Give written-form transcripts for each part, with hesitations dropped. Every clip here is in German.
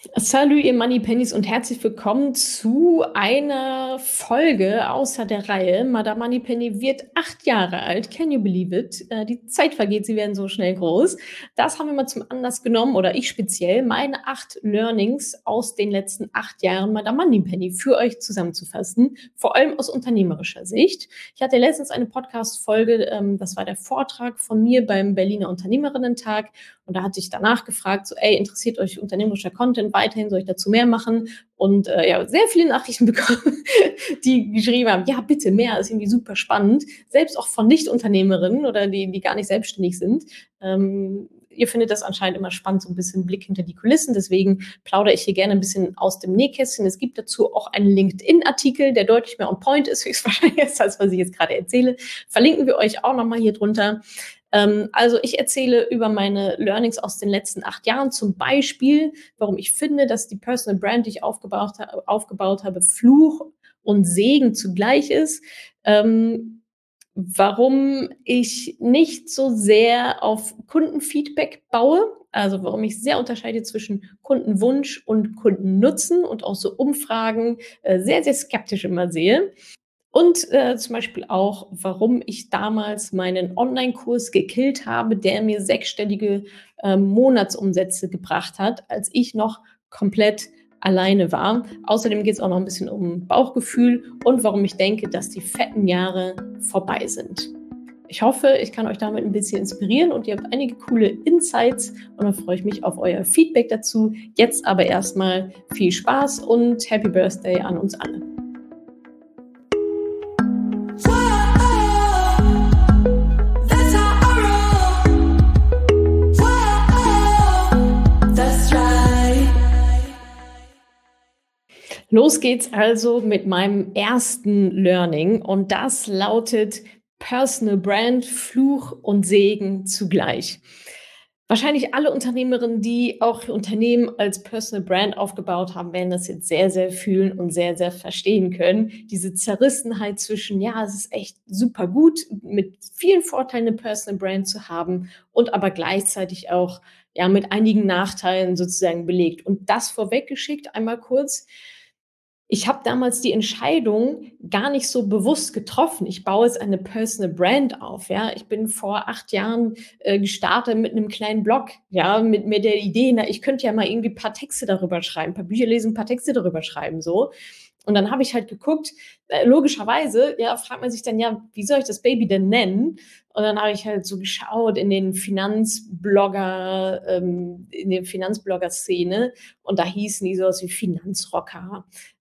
Salü, ihr Moneypennies und herzlich willkommen zu einer Folge außer der Reihe. Madame Moneypenny wird 8 Jahre alt. Can you believe it? Die Zeit vergeht, sie werden so schnell groß. Das haben wir mal zum Anlass genommen, oder ich speziell, meine 8 Learnings aus den letzten 8 Jahren Madame Moneypenny für euch zusammenzufassen, vor allem aus unternehmerischer Sicht. Ich hatte letztens eine Podcast-Folge, das war der Vortrag von mir beim Berliner Unternehmerinnen-Tag. Und da hatte ich danach gefragt, so, ey, interessiert euch unternehmerischer Content weiterhin? Soll ich dazu mehr machen? Und ja, sehr viele Nachrichten bekommen, die geschrieben haben, ja, bitte mehr, ist irgendwie super spannend. Selbst auch von Nicht-Unternehmerinnen oder die gar nicht selbstständig sind. Ihr findet das anscheinend immer spannend, so ein bisschen Blick hinter die Kulissen. Deswegen plaudere ich hier gerne ein bisschen aus dem Nähkästchen. Es gibt dazu auch einen LinkedIn-Artikel, der deutlich mehr on point ist, höchstwahrscheinlich, als was ich jetzt gerade erzähle. Verlinken wir euch auch nochmal hier drunter. Also ich erzähle über meine Learnings aus den letzten 8 Jahren, zum Beispiel, warum ich finde, dass die Personal Brand, die ich aufgebaut habe, Fluch und Segen zugleich ist. Warum ich nicht so sehr auf Kundenfeedback baue, also warum ich sehr unterscheide zwischen Kundenwunsch und Kundennutzen und auch so Umfragen sehr, sehr skeptisch immer sehe. Und zum Beispiel auch, warum ich damals meinen Online-Kurs gekillt habe, der mir 6-stellige Monatsumsätze gebracht hat, als ich noch komplett alleine war. Außerdem geht es auch noch ein bisschen um Bauchgefühl und warum ich denke, dass die fetten Jahre vorbei sind. Ich hoffe, ich kann euch damit ein bisschen inspirieren und ihr habt einige coole Insights und dann freue ich mich auf euer Feedback dazu. Jetzt aber erstmal viel Spaß und Happy Birthday an uns alle. Los geht's also mit meinem ersten Learning und das lautet Personal Brand, Fluch und Segen zugleich. Wahrscheinlich alle Unternehmerinnen, die auch Unternehmen als Personal Brand aufgebaut haben, werden das jetzt sehr, sehr fühlen und sehr, sehr verstehen können. Diese Zerrissenheit zwischen, ja, es ist echt super gut, mit vielen Vorteilen eine Personal Brand zu haben und aber gleichzeitig auch ja, mit einigen Nachteilen sozusagen belegt. Und das vorweggeschickt, einmal kurz. Ich habe damals die Entscheidung gar nicht so bewusst getroffen. Ich baue jetzt eine Personal Brand auf, ja. Ich bin vor 8 Jahren gestartet mit einem kleinen Blog, ja, mit der Idee, na, ich könnte ja mal irgendwie ein paar Texte darüber schreiben, ein paar Bücher lesen, ein paar Texte darüber schreiben, so. Und dann habe ich halt geguckt, logischerweise, ja, fragt man sich dann, ja, wie soll ich das Baby denn nennen? Und dann habe ich halt so geschaut in den Finanzblogger-Szene und da hießen die sowas wie Finanzrocker,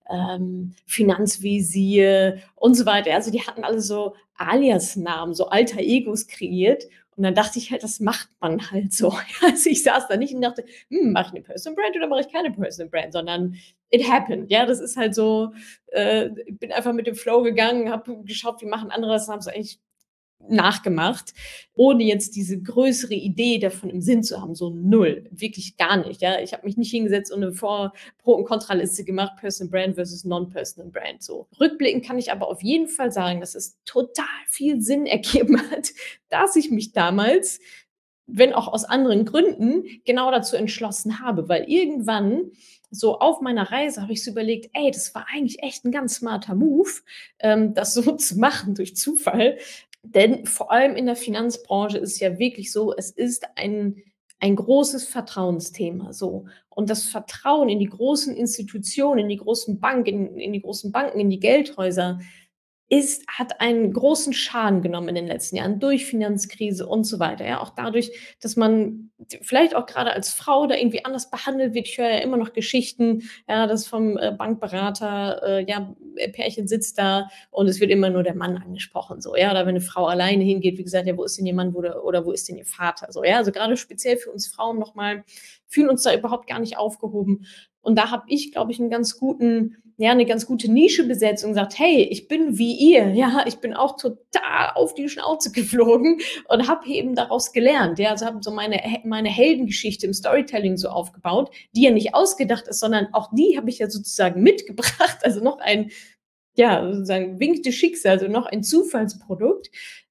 Finanzvisier und so weiter. Also die hatten alle so Alias-Namen, so alter Egos kreiert. Und dann dachte ich halt, das macht man halt so. Also ich saß da nicht und dachte, mache ich eine Personal Brand oder mache ich keine Personal Brand, sondern it happened. Ja, das ist halt so, ich bin einfach mit dem Flow gegangen, habe geschaut, wie machen andere das, haben es eigentlich nachgemacht, ohne jetzt diese größere Idee davon im Sinn zu haben, so null, wirklich gar nicht, ja. Ich habe mich nicht hingesetzt und eine Pro- und Kontraliste gemacht, Personal Brand versus Non-Personal Brand, so. Rückblickend kann ich aber auf jeden Fall sagen, dass es total viel Sinn ergeben hat, dass ich mich damals, wenn auch aus anderen Gründen, genau dazu entschlossen habe, weil irgendwann so auf meiner Reise habe ich so überlegt, ey, das war eigentlich echt ein ganz smarter Move, das so zu machen durch Zufall. Denn vor allem in der Finanzbranche ist es ja wirklich so, es ist ein großes Vertrauensthema, so. Und das Vertrauen in die großen Institutionen, in die großen Banken, in die großen Banken, in die Geldhäuser hat einen großen Schaden genommen in den letzten Jahren durch Finanzkrise und so weiter. Ja, auch dadurch, dass man vielleicht auch gerade als Frau da irgendwie anders behandelt wird. Ich höre ja immer noch Geschichten, ja, dass vom Bankberater, ja, Pärchen sitzt da und es wird immer nur der Mann angesprochen, so, ja, oder wenn eine Frau alleine hingeht, wie gesagt, ja, wo ist denn ihr Mann oder wo ist denn ihr Vater, so, ja, also gerade speziell für uns Frauen nochmal, fühlen uns da überhaupt gar nicht aufgehoben. Und da habe ich, glaube ich, eine ganz gute Nische besetzt und gesagt, hey, ich bin wie ihr, ja, ich bin auch total auf die Schnauze geflogen und habe eben daraus gelernt, ja, also habe so meine Heldengeschichte im Storytelling so aufgebaut, die ja nicht ausgedacht ist, sondern auch die habe ich ja sozusagen mitgebracht, also noch ein, ja, sozusagen Wink des Schicksals, also noch ein Zufallsprodukt.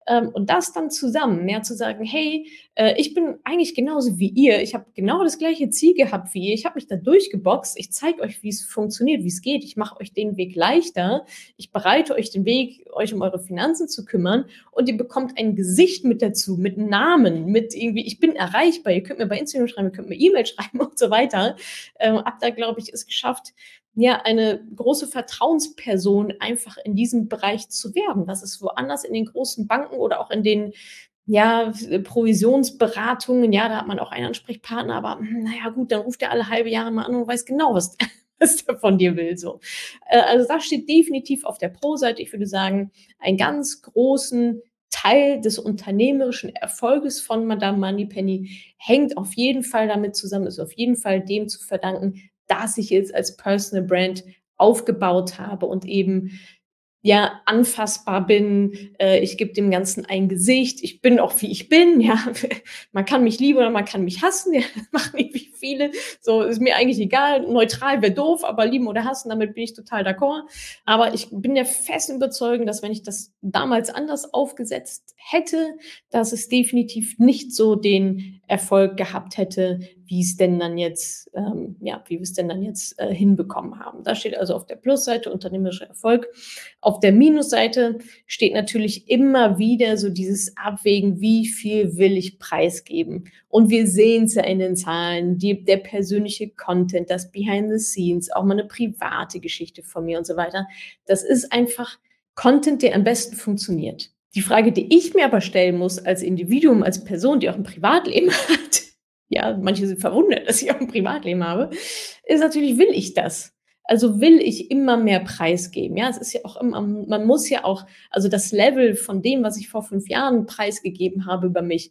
Und das dann zusammen, ja, zu sagen: „Hey, ich bin eigentlich genauso wie ihr. Ich habe genau das gleiche Ziel gehabt wie ihr. Ich habe mich da durchgeboxt. Ich zeige euch, wie es funktioniert, wie es geht. Ich mache euch den Weg leichter. Ich bereite euch den Weg, euch um eure Finanzen zu kümmern und ihr bekommt ein Gesicht mit dazu, mit Namen, mit irgendwie ich bin erreichbar. Ihr könnt mir bei Instagram schreiben, ihr könnt mir E-Mail schreiben und so weiter.“ Habe da, glaube ich, es geschafft, ja, eine große Vertrauensperson einfach in diesem Bereich zu werden. Das ist woanders in den großen Banken oder auch in den, ja, Provisionsberatungen, ja, da hat man auch einen Ansprechpartner, aber na ja, gut, dann ruft er alle halbe Jahre mal an und weiß genau, was was der von dir will, so. Also, das steht definitiv auf der Pro-Seite. Ich würde sagen, einen ganz großen Teil des unternehmerischen Erfolges von Madame Moneypenny hängt auf jeden Fall damit zusammen, ist auf jeden Fall dem zu verdanken, dass ich jetzt als Personal Brand aufgebaut habe und eben ja, anfassbar bin. Ich gebe dem Ganzen ein Gesicht. Ich bin auch, wie ich bin. Ja, man kann mich lieben oder man kann mich hassen. Ja, das machen irgendwie viele. So ist mir eigentlich egal. Neutral wäre doof, aber lieben oder hassen, damit bin ich total d'accord. Aber ich bin der festen Überzeugung, dass wenn ich das damals anders aufgesetzt hätte, dass es definitiv nicht so den Erfolg gehabt hätte, wie es denn dann jetzt, ja, wie wir es denn dann jetzt hinbekommen haben. Da steht also auf der Plusseite unternehmerischer Erfolg. Auf der Minusseite steht natürlich immer wieder so dieses Abwägen, wie viel will ich preisgeben? Und wir sehen es ja in den Zahlen, der persönliche Content, das Behind the Scenes, auch mal eine private Geschichte von mir und so weiter. Das ist einfach Content, der am besten funktioniert. Die Frage, die ich mir aber stellen muss als Individuum, als Person, die auch ein Privatleben hat, ja, manche sind verwundert, dass ich auch ein Privatleben habe, ist natürlich, will ich das? Also, will ich immer mehr preisgeben? Ja, es ist ja auch immer man muss ja auch also, das Level von dem, was ich vor 5 Jahren preisgegeben habe über mich,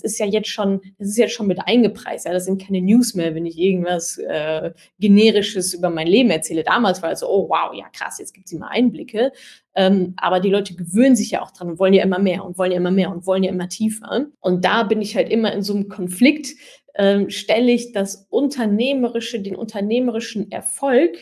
das ist jetzt schon mit eingepreist. Ja, das sind keine News mehr, wenn ich irgendwas, Generisches über mein Leben erzähle. Damals war es so: „Oh wow, ja krass, jetzt gibt sie mal Einblicke.“ Aber die Leute gewöhnen sich ja auch dran und wollen ja immer mehr und wollen ja immer mehr und wollen ja immer tiefer. Und da bin ich halt immer in so einem Konflikt, stelle ich den unternehmerischen Erfolg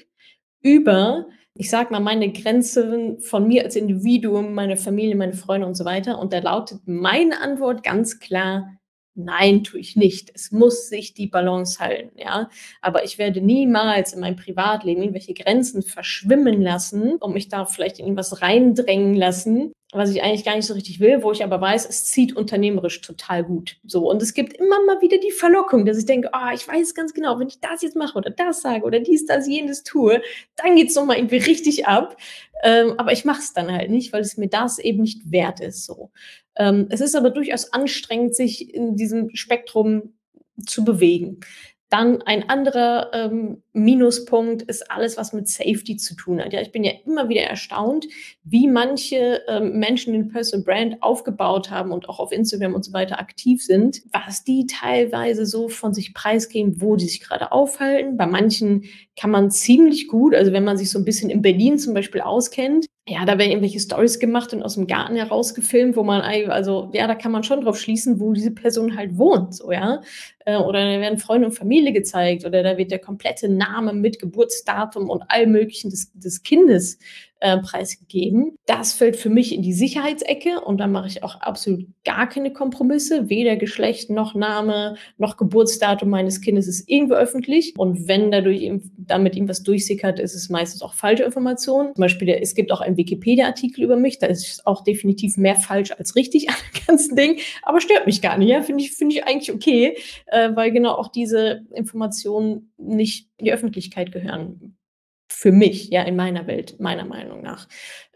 über, ich sage mal, meine Grenzen von mir als Individuum, meine Familie, meine Freunde und so weiter. Und da lautet meine Antwort ganz klar: „Nein, tue ich nicht. Es muss sich die Balance halten“, ja? Aber ich werde niemals in meinem Privatleben irgendwelche Grenzen verschwimmen lassen und mich da vielleicht in irgendwas reindrängen lassen, was ich eigentlich gar nicht so richtig will, wo ich aber weiß, es zieht unternehmerisch total gut. So, und es gibt immer mal wieder die Verlockung, dass ich denke: „Ah, ich weiß ganz genau, wenn ich das jetzt mache oder das sage oder dies, das, jenes tue, dann geht's noch mal irgendwie richtig ab.“ Aber ich mache es dann halt nicht, weil es mir das eben nicht wert ist so. Es ist aber durchaus anstrengend, sich in diesem Spektrum zu bewegen. Dann ein anderer, Minuspunkt ist alles, was mit Safety zu tun hat. Ja, ich bin ja immer wieder erstaunt, wie manche, Menschen den Personal Brand aufgebaut haben und auch auf Instagram und so weiter aktiv sind, was die teilweise so von sich preisgeben, wo die sich gerade aufhalten. Bei manchen kann man ziemlich gut also, wenn man sich so ein bisschen in Berlin zum Beispiel auskennt, ja, da werden irgendwelche Stories gemacht und aus dem Garten heraus gefilmt, wo man also, ja, da kann man schon drauf schließen, wo diese Person halt wohnt, so, ja. Oder da werden Freunde und Familie gezeigt oder da wird der komplette Name mit Geburtsdatum und allem Möglichen des Kindes, preisgegeben. Das fällt für mich in die Sicherheitsecke und da mache ich auch absolut gar keine Kompromisse. Weder Geschlecht noch Name noch Geburtsdatum meines Kindes ist irgendwo öffentlich. Und wenn damit irgendwas durchsickert, ist es meistens auch falsche Information. Zum Beispiel, es gibt auch einen Wikipedia-Artikel über mich, da ist auch definitiv mehr falsch als richtig an dem ganzen Ding, aber stört mich gar nicht. Ja? Finde ich eigentlich okay, weil genau auch diese Informationen nicht in die Öffentlichkeit gehören. Für mich, ja, in meiner Welt, meiner Meinung nach.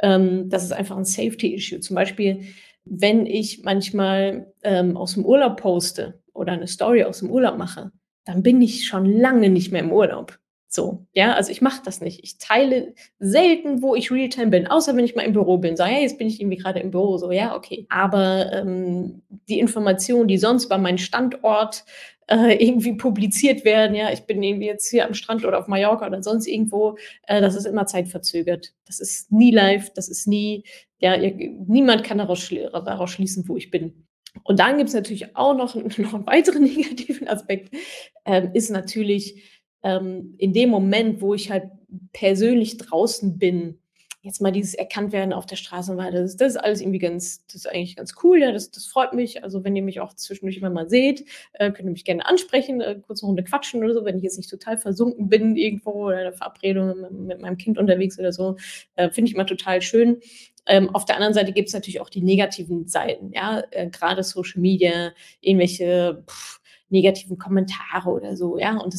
Das ist einfach ein Safety-Issue. Zum Beispiel, wenn ich manchmal, aus dem Urlaub poste oder eine Story aus dem Urlaub mache, dann bin ich schon lange nicht mehr im Urlaub. So, ja, also ich mache das nicht. Ich teile selten, wo ich Realtime bin, außer wenn ich mal im Büro bin. So: „Hey, jetzt bin ich irgendwie gerade im Büro.“ So, ja, okay. Aber, die Informationen, die sonst über meinen Standort, irgendwie publiziert werden, ja, ich bin irgendwie jetzt hier am Strand oder auf Mallorca oder sonst irgendwo, das ist immer zeitverzögert. Das ist nie live, das ist nie ja, niemand kann daraus schließen, wo ich bin. Und dann gibt's natürlich auch noch noch 'n weiteren negativen Aspekt, ist natürlich, in dem Moment, wo ich halt persönlich draußen bin, jetzt mal dieses Erkanntwerden auf der Straße und weiter, das ist alles irgendwie das ist eigentlich ganz cool, ja, das freut mich. Also, wenn ihr mich auch zwischendurch immer mal seht, könnt ihr mich gerne ansprechen, kurz 'ne Runde quatschen oder so, wenn ich jetzt nicht total versunken bin irgendwo oder in 'ner Verabredung mit meinem Kind unterwegs oder so, finde ich immer total schön. Auf der anderen Seite gibt's natürlich auch die negativen Seiten, ja, grade Social Media, irgendwelche negativen Kommentare oder so, ja. Und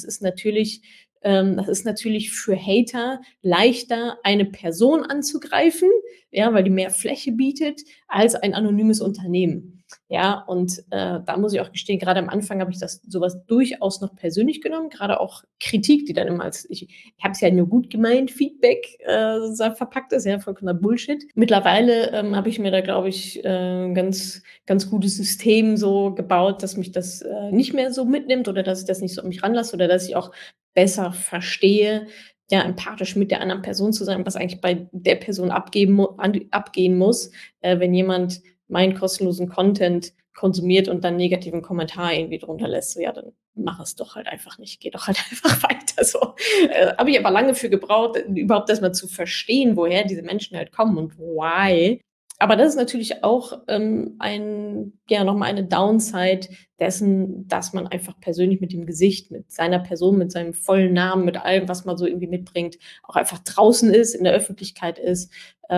das ist natürlich für Hater leichter, eine Person anzugreifen, ja, weil die mehr Fläche bietet, als ein anonymes Unternehmen. Ja, und da muss ich auch gestehen, gerade am Anfang habe ich das sowas durchaus noch persönlich genommen, gerade auch Kritik, die dann immer als ich habe es ja nur gut gemeint, Feedback verpackt ist, ja, vollkommener Bullshit. Mittlerweile habe ich mir da, glaube ich, 'n ganz gutes System so gebaut, dass mich das nicht mehr so mitnimmt oder dass ich das nicht so an mich ranlasse oder dass ich auch besser verstehe, ja, empathisch mit der anderen Person zu sein, was eigentlich bei der Person abgehen muss, wenn jemand meinen kostenlosen Content konsumiert und dann negativen Kommentar irgendwie drunter lässt. So, ja, dann mach es doch halt einfach nicht. Geh doch halt einfach weiter so. Habe ich aber lange für gebraucht, überhaupt erst mal zu verstehen, woher diese Menschen halt kommen und why. Aber das ist natürlich auch, noch mal eine Downside dessen, dass man einfach persönlich mit dem Gesicht, mit seiner Person, mit seinem vollen Namen, mit allem, was man so irgendwie mitbringt, auch einfach draußen ist, in der Öffentlichkeit ist,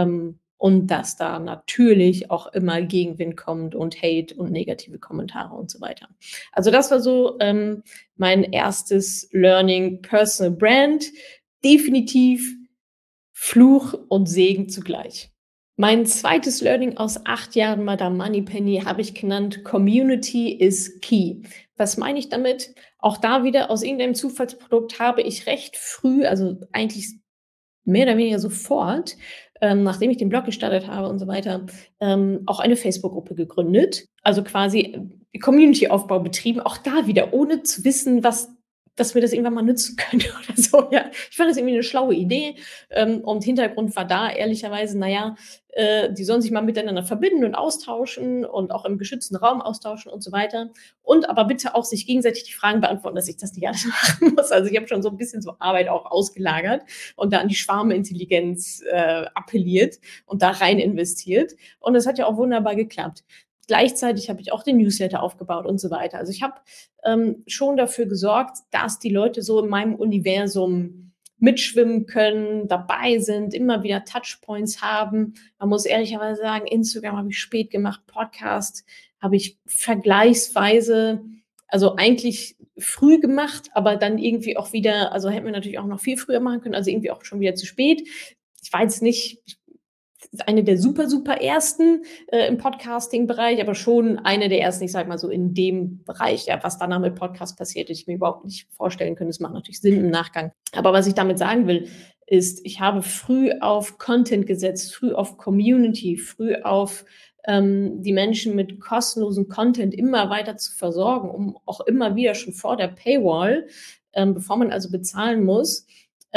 und dass da natürlich auch immer Gegenwind kommt und Hate und negative Kommentare und so weiter. Also, das war so, mein erstes Learning, Personal Brand. Definitiv Fluch und Segen zugleich. Mein zweites Learning aus 8 Jahren Madame Moneypenny habe ich genannt: „Community is key." Was meine ich damit? Auch da wieder aus irgendeinem Zufallsprodukt habe ich recht früh, also eigentlich mehr oder weniger sofort, nachdem ich den Blog gestartet habe und so weiter, auch eine Facebook-Gruppe gegründet. Also quasi Community-Aufbau betrieben, auch da wieder, ohne zu wissen, dass mir das irgendwann mal nützen könnte oder so, ja. Ich fand das irgendwie eine schlaue Idee, und Hintergrund war da ehrlicherweise, na ja, die sollen sich mal miteinander verbinden und austauschen und auch im geschützten Raum austauschen und so weiter. Und aber bitte auch sich gegenseitig die Fragen beantworten, dass ich das nicht alles machen muss. Also, ich habe schon so ein bisschen so Arbeit auch ausgelagert und da an die Schwarmintelligenz, appelliert und da rein investiert. Und das hat ja auch wunderbar geklappt. Gleichzeitig habe ich auch den Newsletter aufgebaut und so weiter. Also, ich habe, schon dafür gesorgt, dass die Leute so in meinem Universum mitschwimmen können, dabei sind, immer wieder Touchpoints haben. Man muss ehrlicherweise sagen, Instagram habe ich spät gemacht, Podcast habe ich vergleichsweise, also eigentlich früh gemacht, aber dann irgendwie auch wieder, also hätten wir natürlich auch noch viel früher machen können, also irgendwie auch schon wieder zu spät. Ich war jetzt nicht eine der super, super ersten im Podcasting-Bereich, aber schon eine der ersten, ich sage mal so, in dem Bereich, ja, was danach mit Podcast passiert, hätte ich mir überhaupt nicht vorstellen können. Das macht natürlich Sinn im Nachgang. Aber was ich damit sagen will, ist, ich habe früh auf Content gesetzt, früh auf Community, früh auf die Menschen mit kostenlosen Content immer weiter zu versorgen, um auch immer wieder schon vor der Paywall, bevor man also bezahlen muss,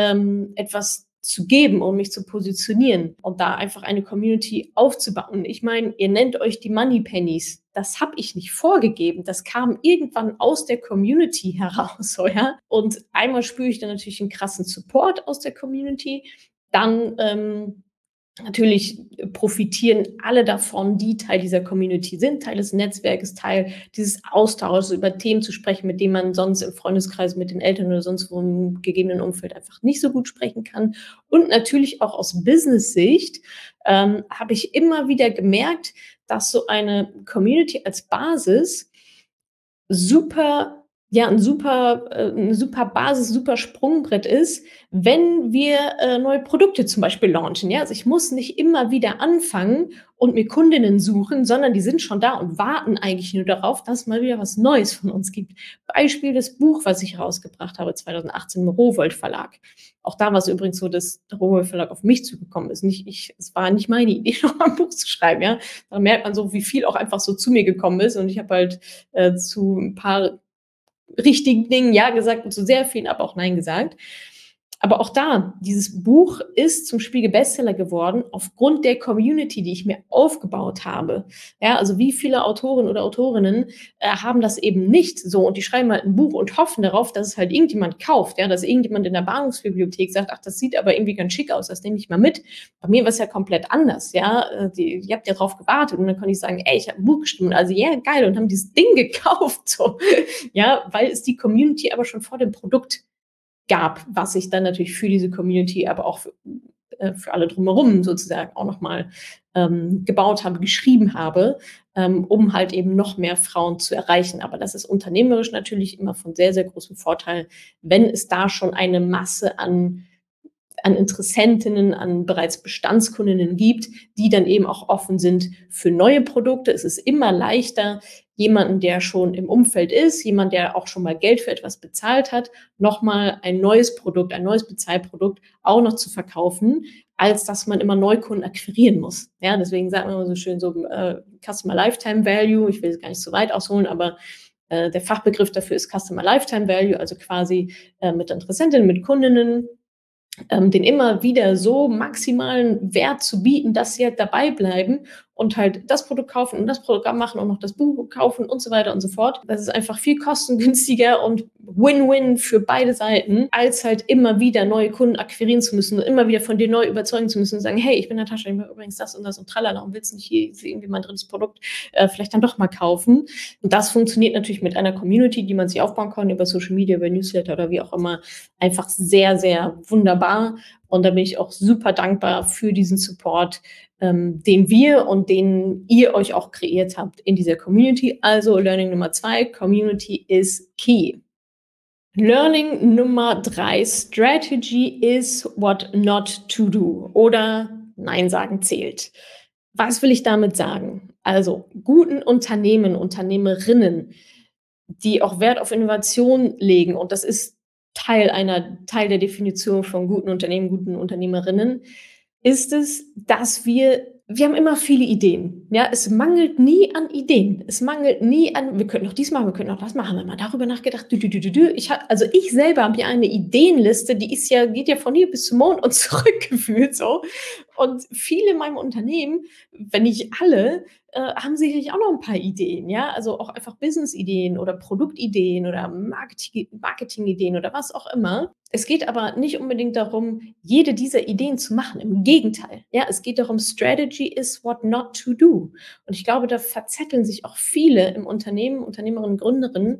etwas zu geben, um mich zu positionieren und da einfach eine Community aufzubauen. Ich meine, ihr nennt euch die Moneypennies. Das habe ich nicht vorgegeben. Das kam irgendwann aus der Community heraus, so, ja. Und einmal spüre ich dann natürlich einen krassen Support aus der Community. Dann natürlich profitieren alle davon, die Teil dieser Community sind, Teil des Netzwerkes, Teil dieses Austauschs, über Themen zu sprechen, mit denen man sonst im Freundeskreis mit den Eltern oder sonst wo im gegebenen Umfeld einfach nicht so gut sprechen kann. Und natürlich auch aus Business-Sicht habe ich immer wieder gemerkt, dass so eine Community als Basis super, ja, 'ne super Basis, super Sprungbrett ist, wenn wir, neue Produkte zum Beispiel launchen, ja? Also, ich muss nicht immer wieder anfangen und mir Kundinnen suchen, sondern die sind schon da und warten eigentlich nur darauf, dass es mal wieder was Neues von uns gibt. Beispiel: das Buch, was ich rausgebracht habe 2018 im Rowohlt Verlag. Auch da war's übrigens so, dass der Rowohlt Verlag auf mich zugekommen ist, nicht ich. Es war nicht meine Idee, noch mal 'n Buch zu schreiben, ja? Da merkt man so, wie viel auch einfach so zu mir gekommen ist und ich habe halt, zu ein paar richtigen Dingen ja gesagt und zu sehr vielen aber auch nein gesagt. Aber auch da, dieses Buch ist zum Spiegel-Bestseller geworden aufgrund der Community, die ich mir aufgebaut habe. Ja, also wie viele Autoren oder Autorinnen haben das eben nicht so und die schreiben halt ein Buch und hoffen darauf, dass es halt irgendjemand kauft, ja, dass irgendjemand in der Bahnhofsbibliothek sagt, ach, das sieht aber irgendwie ganz schick aus, das nehme ich mal mit. Bei mir war es ja komplett anders, ja. Ihr habt ja drauf gewartet und dann konnte ich sagen, ey, ich habe ein Buch geschrieben, also ja, yeah, geil, und haben dieses Ding gekauft, so, ja, weil es die Community aber schon vor dem Produkt gab, was ich dann natürlich für diese Community, aber auch für alle drumherum sozusagen auch nochmal gebaut habe, geschrieben habe, um halt eben noch mehr Frauen zu erreichen. Aber das ist unternehmerisch natürlich immer von sehr, sehr großem Vorteil, wenn es da schon eine Masse an Interessentinnen, an bereits Bestandskundinnen gibt, die dann eben auch offen sind für neue Produkte. Es ist immer leichter, jemanden, der schon im Umfeld ist, jemand, der auch schon mal Geld für etwas bezahlt hat, nochmal ein neues Produkt, ein neues Bezahlprodukt auch noch zu verkaufen, als dass man immer Neukunden akquirieren muss. Ja, deswegen sagt man immer so schön so Customer Lifetime Value. Ich will es gar nicht so weit ausholen, aber der Fachbegriff dafür ist Customer Lifetime Value, also quasi mit Interessentinnen, mit Kundinnen, den immer wieder so maximalen Wert zu bieten, dass sie halt dabei bleiben und halt das Produkt kaufen und das Programm machen und noch das Buch kaufen und so weiter und so fort. Das ist einfach viel kostengünstiger und Win-Win für beide Seiten, als halt immer wieder neue Kunden akquirieren zu müssen und immer wieder von dir neu überzeugen zu müssen und sagen, hey, ich bin Natascha, ich mache übrigens das und tralala und willst nicht hier irgendwie mein drittes Produkt vielleicht dann doch mal kaufen. Und das funktioniert natürlich mit einer Community, die man sich aufbauen kann über Social Media, über Newsletter oder wie auch immer, einfach sehr, sehr wunderbar. Und da bin ich auch super dankbar für diesen Support, den wir und den ihr euch auch kreiert habt in dieser Community. Also Learning Nummer 2, Community is key. Learning Nummer 3, Strategy is what not to do oder Nein sagen zählt. Was will ich damit sagen? Also guten Unternehmen, Unternehmerinnen, die auch Wert auf Innovation legen, und das ist Teil der Definition von guten Unternehmen, guten Unternehmerinnen, ist es, dass wir haben immer viele Ideen. Ja, es mangelt nie an Ideen. Es mangelt nie an, wir könnten noch dies machen, wir könnten noch das machen. Haben wir mal darüber nachgedacht? Ich selber habe ja eine Ideenliste, geht ja von hier bis zum Mond und zurück gefühlt so. Und viele in meinem Unternehmen, wenn nicht alle, haben sicherlich auch noch ein paar Ideen, ja, also auch einfach Business-Ideen oder Produktideen oder Marketing-Ideen oder was auch immer. Es geht aber nicht unbedingt darum, jede dieser Ideen zu machen. Im Gegenteil, ja, es geht darum, Strategy is what not to do. Und ich glaube, da verzetteln sich auch viele im Unternehmen, Unternehmerinnen, Gründerinnen,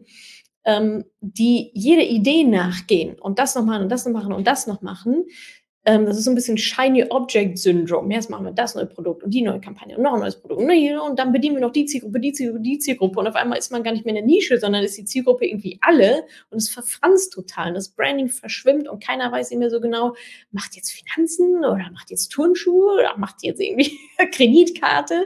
die jede Idee nachgehen und das noch machen und das noch machen und das noch machen. Das ist so ein bisschen Shiny Object Syndrom. Jetzt machen wir das neue Produkt und die neue Kampagne und noch ein neues Produkt und dann bedienen wir noch die Zielgruppe, die Zielgruppe, die Zielgruppe. Und auf einmal ist man gar nicht mehr in der Nische, sondern ist die Zielgruppe irgendwie alle und es verfranst total. Und das Branding verschwimmt und keiner weiß nicht mehr so genau, macht jetzt Finanzen oder macht jetzt Turnschuhe oder macht jetzt irgendwie Kreditkarte.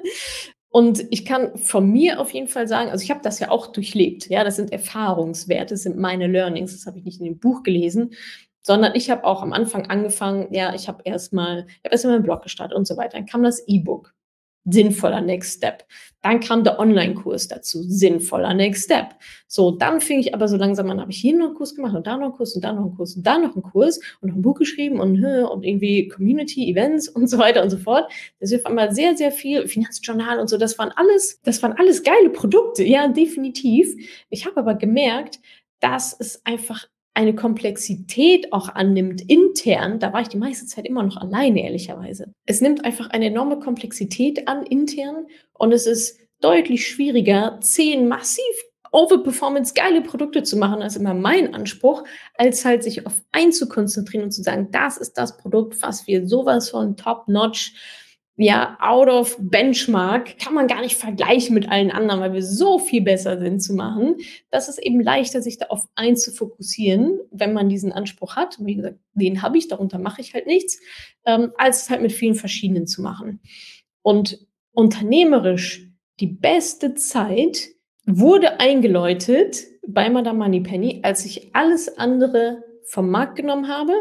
Und ich kann von mir auf jeden Fall sagen, also ich habe das ja auch durchlebt. Ja, das sind Erfahrungswerte, das sind meine Learnings. Das habe ich nicht in dem Buch gelesen, sondern ich habe auch am Anfang angefangen, ja, ich habe erstmal meinen Blog gestartet und so weiter. Dann kam das E-Book, sinnvoller Next Step. Dann kam der Online-Kurs dazu, sinnvoller Next Step. So, dann fing ich aber so langsam an, habe ich hier noch einen Kurs gemacht und da noch einen Kurs und da noch einen Kurs und da noch einen Kurs und noch ein Buch geschrieben und irgendwie Community-Events und so weiter und so fort. Das ist auf einmal sehr, sehr viel Finanzjournal und so. Das waren alles geile Produkte, ja, definitiv. Ich habe aber gemerkt, dass es einfach eine Komplexität auch annimmt intern, da war ich die meiste Zeit immer noch alleine, ehrlicherweise. Es nimmt einfach eine enorme Komplexität an intern und es ist deutlich schwieriger, 10 massiv Overperformance geile Produkte zu machen, das ist immer mein Anspruch, als halt sich auf eins zu konzentrieren und zu sagen, das ist das Produkt, was wir sowas von top-notch, ja, out of benchmark, kann man gar nicht vergleichen mit allen anderen, weil wir so viel besser sind zu machen. Das ist eben leichter, sich da auf eins zu fokussieren, wenn man diesen Anspruch hat. Und wie gesagt, den habe ich, darunter mache ich halt nichts, als es halt mit vielen verschiedenen zu machen. Und unternehmerisch die beste Zeit wurde eingeläutet bei Madame Moneypenny, als ich alles andere vom Markt genommen habe,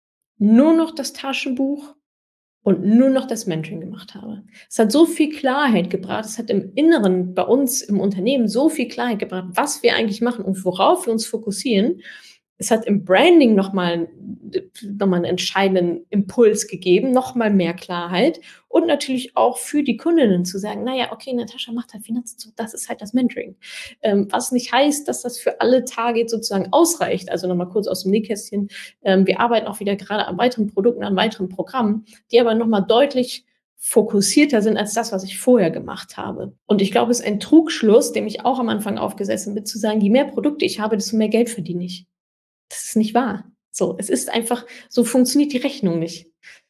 nur noch das Taschenbuch und nur noch das Mentoring gemacht habe. Es hat so viel Klarheit gebracht. Es hat im Inneren bei uns im Unternehmen so viel Klarheit gebracht, was wir eigentlich machen und worauf wir uns fokussieren. Es hat im Branding noch mal 'n entscheidenden Impuls gegeben, noch mal mehr Klarheit und natürlich auch für die Kundinnen zu sagen: „Na ja, okay, Natascha macht halt Finanzen, so das ist halt das Mentoring.“ Was nicht heißt, dass das für alle Targets sozusagen ausreicht. Also, noch mal kurz aus dem Nähkästchen. Wir arbeiten auch wieder grade an weiteren Produkten, an weiteren Programmen, die aber noch mal deutlich fokussierter sind als das, was ich vorher gemacht habe. Und ich glaube, es ist ein Trugschluss, dem ich auch am Anfang aufgesessen bin, zu sagen: „Je mehr Produkte ich habe, desto mehr Geld verdiene ich.“ Das ist nicht wahr. So, es ist einfach so funktioniert die Rechnung nicht.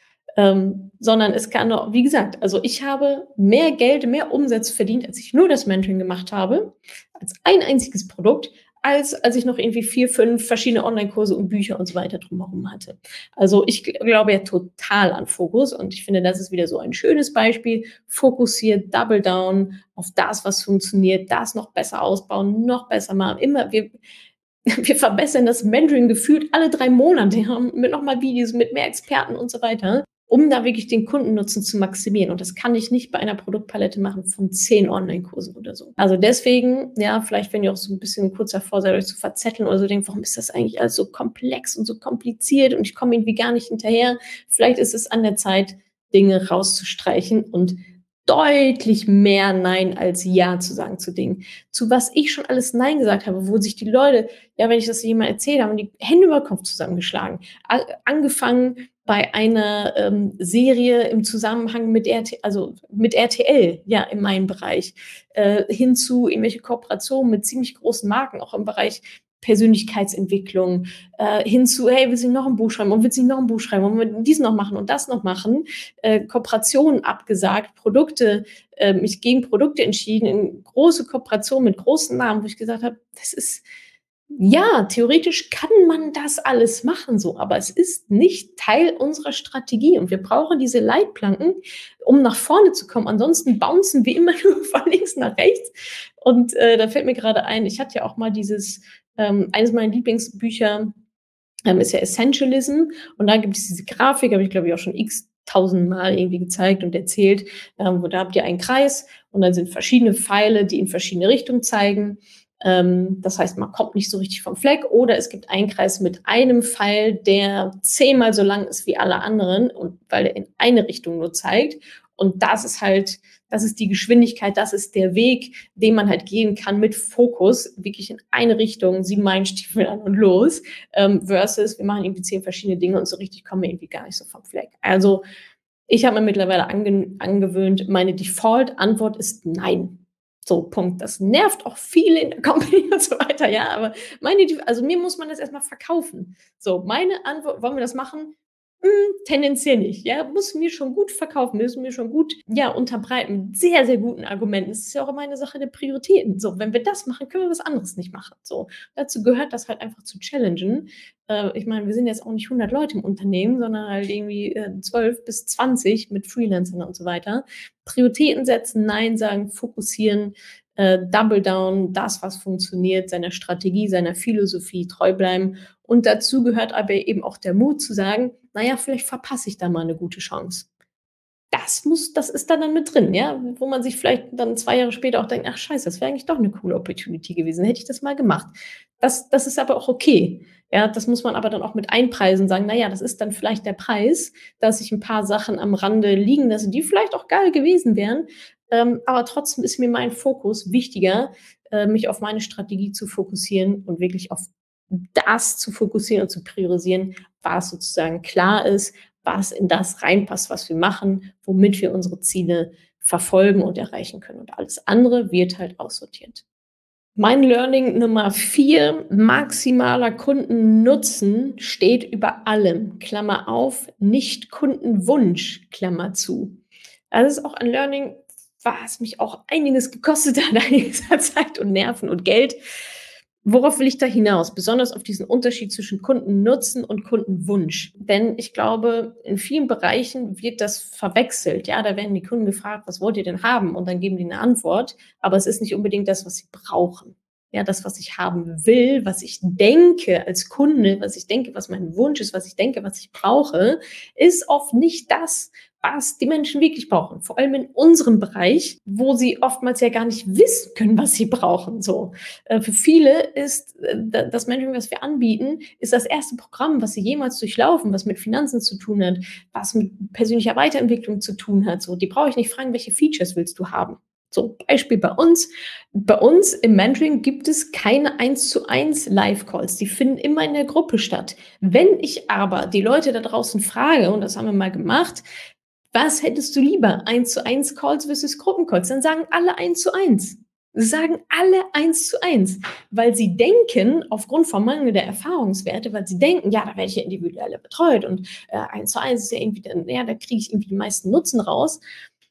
Sondern es kann doch wie gesagt, also, ich habe mehr Geld, mehr Umsatz verdient, als ich nur das Mentoring gemacht habe, als ein einziges Produkt, als ich noch irgendwie 4, 5 verschiedene Onlinekurse und Bücher und so weiter drumherum hatte. Also, ich glaube ja total an Fokus und ich finde, das ist wieder so ein schönes Beispiel. Fokussiert, Double Down auf das, was funktioniert, das noch besser ausbauen, noch besser machen. Immer wir verbessern das Mentoring gefühlt alle 3 Monate, ja, mit noch mal Videos, mit mehr Experten und so weiter, um da wirklich den Kundennutzen zu maximieren. Und das kann ich nicht bei einer Produktpalette machen von 10 Onlinekursen oder so. Also deswegen, ja, vielleicht, wenn ihr auch so 'n bisschen kurz davor seid, euch zu verzetteln oder so, denkt: „Warum ist das eigentlich alles so komplex und so kompliziert und ich komme irgendwie gar nicht hinterher?“ Vielleicht ist es an der Zeit, Dinge rauszustreichen und deutlich mehr Nein als Ja zu sagen zu Dingen. Zu was ich schon alles Nein gesagt habe, wo sich die Leute ja, wenn ich das jemandem erzähle, haben die Hände über Kopf zusammengeschlagen. Angefangen bei einer, Serie im Zusammenhang mit mit RTL, ja, in meinem Bereich, hin zu irgendwelche Kooperationen mit ziemlich großen Marken, auch im Bereich Persönlichkeitsentwicklung, hin zu: „Hey, willst du nicht noch ein Buch schreiben und willst du nicht noch ein Buch schreiben und wir dies noch machen und das noch machen?“ Kooperationen abgesagt, Produkte mich gegen Produkte entschieden, in große Kooperationen mit großen Namen, wo ich gesagt habe: „Das ist ja, theoretisch kann man das alles machen so, aber es ist nicht Teil unserer Strategie und wir brauchen diese Leitplanken, um nach vorne zu kommen. Ansonsten bouncen wir immer nur von links nach rechts. Und, da fällt mir gerade ein, ich hatte ja auch mal dieses eines meiner Lieblingsbücher, ist ja Essentialism und da gibt es diese Grafik, habe ich, glaube ich, auch schon x tausendmal irgendwie gezeigt und erzählt, wo da habt ihr einen Kreis und dann sind verschiedene Pfeile, die in verschiedene Richtungen zeigen. Das heißt, man kommt nicht so richtig vom Fleck oder es gibt einen Kreis mit einem Pfeil, der 10-mal so lang ist wie alle anderen und weil er in eine Richtung nur zeigt. Und das ist die Geschwindigkeit, das ist der Weg, den man halt gehen kann mit Fokus, wirklich in eine Richtung, 7 Meilenstiefel an und los, versus wir machen irgendwie 10 verschiedene Dinge und so richtig kommen wir irgendwie gar nicht so vom Fleck. Also, ich habe mir mittlerweile angewöhnt, meine Default-Antwort ist „Nein“. So, Punkt. Das nervt auch viele in der Company und so weiter, ja, aber also, mir muss man das erst mal verkaufen. So, meine Antwort: „Wollen wir das machen?“ tendenziell nicht, ja. Muss mir schon gut verkaufen, müssen mir schon gut, ja, unterbreiten mit sehr, sehr guten Argumenten. Es ist ja auch immer eine Sache der Prioritäten. So, wenn wir das machen, können wir was anderes nicht machen. So, dazu gehört das halt einfach zu challengen. Ich meine, wir sind jetzt auch nicht 100 Leute im Unternehmen, sondern halt irgendwie, 12 bis 20 mit Freelancern und so weiter. Prioritäten setzen, nein sagen, fokussieren, Double down, das, was funktioniert, seiner Strategie, seiner Philosophie treu bleiben. Und dazu gehört aber eben auch der Mut zu sagen: „Na ja, vielleicht verpasse ich da mal 'ne gute Chance.“ Das ist dann mit drin, ja, wo man sich vielleicht dann 2 Jahre später auch denkt: „Ach scheiße, das wäre eigentlich doch 'ne coole Opportunity gewesen. Hätte ich das mal gemacht.“ Das ist aber auch okay. Ja, das muss man aber dann auch mit einpreisen, sagen: „Na ja, das ist dann vielleicht der Preis, dass ich 'n paar Sachen am Rande liegen lasse, die vielleicht auch geil gewesen wären, aber trotzdem ist mir mein Fokus wichtiger, mich auf meine Strategie zu fokussieren und wirklich auf das zu fokussieren und zu priorisieren, was sozusagen klar ist, was in das reinpasst, was wir machen, womit wir unsere Ziele verfolgen und erreichen können. Und alles andere wird halt aussortiert. Mein Learning Nummer 4: maximaler Kundennutzen steht über allem. Klammer auf, nicht Kundenwunsch, Klammer zu. Das ist auch ein Learning, was mich auch einiges gekostet hat, einiges an Zeit und Nerven und Geld. Worauf will ich da hinaus? Besonders auf diesen Unterschied zwischen Kundennutzen und Kundenwunsch. Denn ich glaube, in vielen Bereichen wird das verwechselt. Ja, da werden die Kunden gefragt: „Was wollt ihr denn haben?“ Und dann geben die eine Antwort, aber es ist nicht unbedingt das, was sie brauchen. ja, das, was ich haben will, was ich denke als Kunde, was ich denke, was mein Wunsch ist, was ich denke, was ich brauche, ist oft nicht das, was die Menschen wirklich brauchen. Vor allem in unserem Bereich, wo sie oftmals ja gar nicht wissen können, was sie brauchen. So. Für viele ist das Mentoring, was wir anbieten, ist das erste Programm, was sie jemals durchlaufen, was mit Finanzen zu tun hat, was mit persönlicher Weiterentwicklung zu tun hat. So, die brauche ich nicht fragen, welche Features willst du haben? So, Beispiel bei uns. Bei uns im Mentoring gibt es keine 1:1 Live-Calls. Die finden immer in der Gruppe statt. Wenn ich aber die Leute da draußen frage, und das haben wir mal gemacht, was hättest du lieber? 1:1 Calls versus Gruppencalls? Dann sagen alle 1:1. Sie sagen alle 1:1, weil sie denken, aufgrund von mangelnder Erfahrungswerte, weil sie denken, ja, da werde ich ja individuell betreut und 1:1 ist ja irgendwie, ja, da kriege ich irgendwie die meisten Nutzen raus.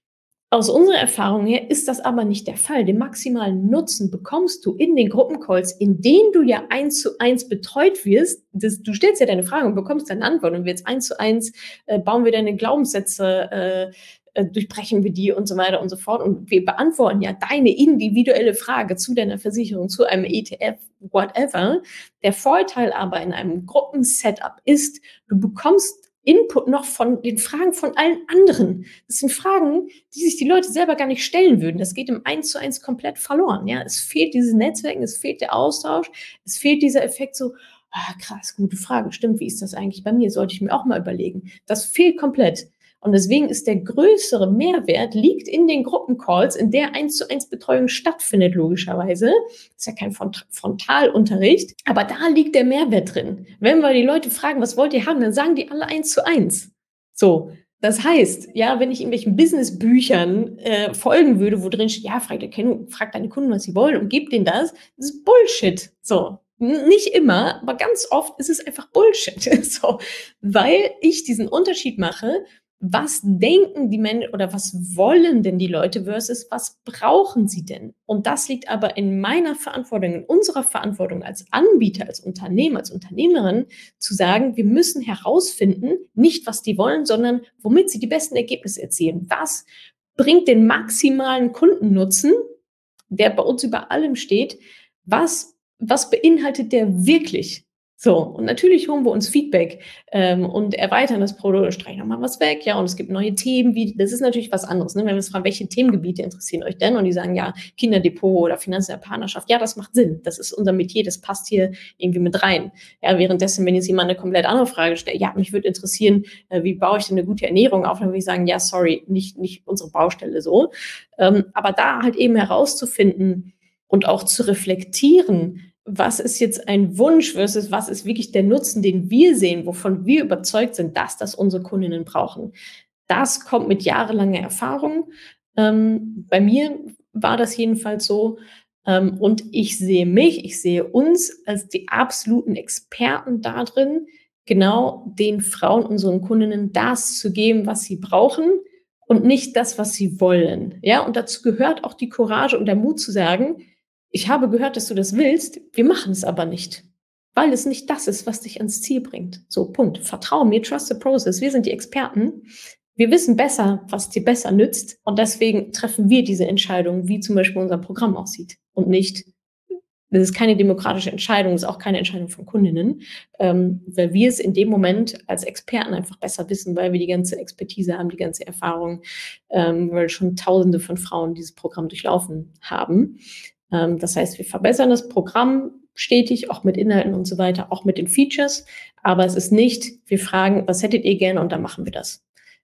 Aus unserer Erfahrung her ist das aber nicht der Fall. Den maximalen Nutzen bekommst du in den Gruppencalls, in denen du ja 1:1 betreut wirst. Du stellst ja deine Frage und bekommst deine Antwort und jetzt 1:1 bauen wir deine Glaubenssätze, durchbrechen wir die und so weiter und so fort. Und wir beantworten ja deine individuelle Frage zu deiner Versicherung, zu einem ETF, whatever. Der Vorteil aber in einem Gruppensetup ist, du bekommst Input noch von den Fragen von allen anderen. Das sind Fragen, die sich die Leute selber gar nicht stellen würden. Das geht im 1:1 komplett verloren. Ja, es fehlt dieses Netzwerken, es fehlt der Austausch, es fehlt dieser Effekt so, krass, gute Frage, stimmt, wie ist das eigentlich bei mir? Sollte ich mir auch mal überlegen. Das fehlt komplett. Und deswegen ist der größere Mehrwert liegt in den Gruppencalls, in der 1:1 Betreuung stattfindet, logischerweise. Das ist ja kein Frontalunterricht, aber da liegt der Mehrwert drin. Wenn wir die Leute fragen, was wollt ihr haben, dann sagen die alle 1:1. So. Das heißt, ja, wenn ich irgendwelchen Businessbüchern folgen würde, wo drin steht, ja, frag deine Kunden, was sie wollen und gib denen das ist Bullshit. So. Nicht immer, aber ganz oft ist es einfach Bullshit. So. Weil ich diesen Unterschied mache, was denken die Menschen oder was wollen denn die Leute versus was brauchen sie denn? Und das liegt aber in meiner Verantwortung, in unserer Verantwortung als Anbieter, als Unternehmer, als Unternehmerin, zu sagen, wir müssen herausfinden, nicht was die wollen, sondern womit sie die besten Ergebnisse erzielen. Was bringt den maximalen Kundennutzen, der bei uns über allem steht? Was beinhaltet der wirklich? So, und natürlich holen wir uns Feedback und erweitern das Produkt, streichen nochmal was weg, ja, und es gibt neue Themen, das ist natürlich was anderes, ne? Wenn wir uns fragen, welche Themengebiete interessieren euch denn? Und die sagen, ja, Kinderdepot oder Finanzen der Partnerschaft, ja, das macht Sinn, das ist unser Metier, das passt hier irgendwie mit rein. Ja, währenddessen, wenn jetzt jemand eine komplett andere Frage stellt, ja, mich würde interessieren, wie baue ich denn eine gute Ernährung auf, dann würde ich sagen, ja, sorry, nicht unsere Baustelle so. Aber da halt eben herauszufinden und auch zu reflektieren, was ist jetzt ein Wunsch versus was ist wirklich der Nutzen, den wir sehen, wovon wir überzeugt sind, dass das unsere Kundinnen brauchen. Das kommt mit jahrelanger Erfahrung. Bei mir war das jedenfalls so. Und ich sehe uns als die absoluten Experten darin, genau den Frauen, unseren Kundinnen, das zu geben, was sie brauchen und nicht das, was sie wollen. Ja, und dazu gehört auch die Courage und der Mut zu sagen, ich habe gehört, dass du das willst, wir machen es aber nicht, weil es nicht das ist, was dich ans Ziel bringt. So, Punkt. Vertrau mir, trust the process. Wir sind die Experten. Wir wissen besser, was dir besser nützt. Und deswegen treffen wir diese Entscheidung, wie zum Beispiel unser Programm aussieht. Und nicht, das ist keine demokratische Entscheidung, das ist auch keine Entscheidung von Kundinnen, weil wir es in dem Moment als Experten einfach besser wissen, weil wir die ganze Expertise haben, die ganze Erfahrung, weil schon Tausende von Frauen dieses Programm durchlaufen haben. Das heißt, wir verbessern das Programm stetig, auch mit Inhalten und so weiter, auch mit den Features. Aber es ist nicht, wir fragen, was hättet ihr gerne und dann machen wir das.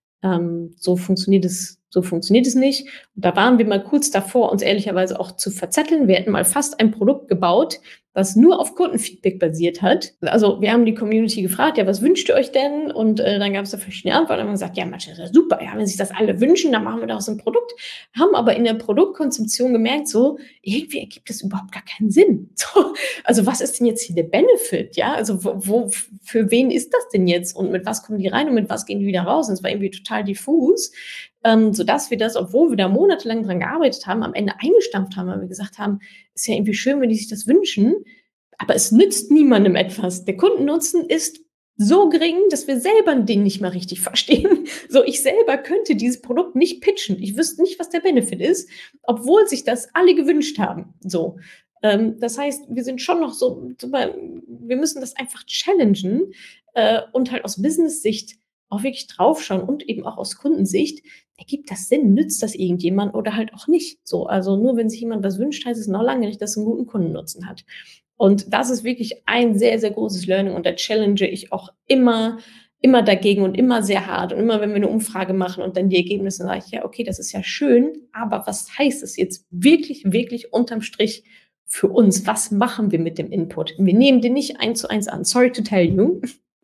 So funktioniert es nicht. Und da waren wir mal kurz davor, uns ehrlicherweise auch zu verzetteln. Wir hätten mal fast ein Produkt gebaut, was nur auf Kundenfeedback basiert hat. Also wir haben die Community gefragt, ja, was wünscht ihr euch denn? Und dann gab es da verschiedene Antworten. Und haben gesagt, ja, manche ist super, ja, wenn sich das alle wünschen, dann machen wir daraus ein Produkt. Haben aber in der Produktkonzeption gemerkt, so, irgendwie ergibt das überhaupt gar keinen Sinn. So, also was ist denn jetzt hier der Benefit? Ja, also für wen ist das denn jetzt? Und mit was kommen die rein und mit was gehen die wieder raus? Und es war irgendwie total diffus. Sodass wir das, obwohl wir da monatelang dran gearbeitet haben, am Ende eingestampft haben, weil wir gesagt haben, ist ja irgendwie schön, wenn die sich das wünschen, aber es nützt niemandem etwas. Der Kundennutzen ist so gering, dass wir selber den nicht mal richtig verstehen. So, ich selber könnte dieses Produkt nicht pitchen. Ich wüsste nicht, was der Benefit ist, obwohl sich das alle gewünscht haben. So. Das heißt, wir sind schon noch so, wir müssen das einfach challengen und halt aus Business-Sicht auch wirklich draufschauen und eben auch aus Kundensicht, ergibt das Sinn, nützt das irgendjemand oder halt auch nicht. So, also nur wenn sich jemand was wünscht, heißt es noch lange nicht, dass es einen guten Kundennutzen hat. Und das ist wirklich ein sehr, sehr großes Learning und da challenge ich auch immer dagegen und immer sehr hart. Und immer, wenn wir eine Umfrage machen und dann die Ergebnisse, sage ich, ja, okay, das ist ja schön, aber was heißt es jetzt wirklich, wirklich unterm Strich für uns? Was machen wir mit dem Input? Wir nehmen den nicht 1:1 an. Sorry to tell you.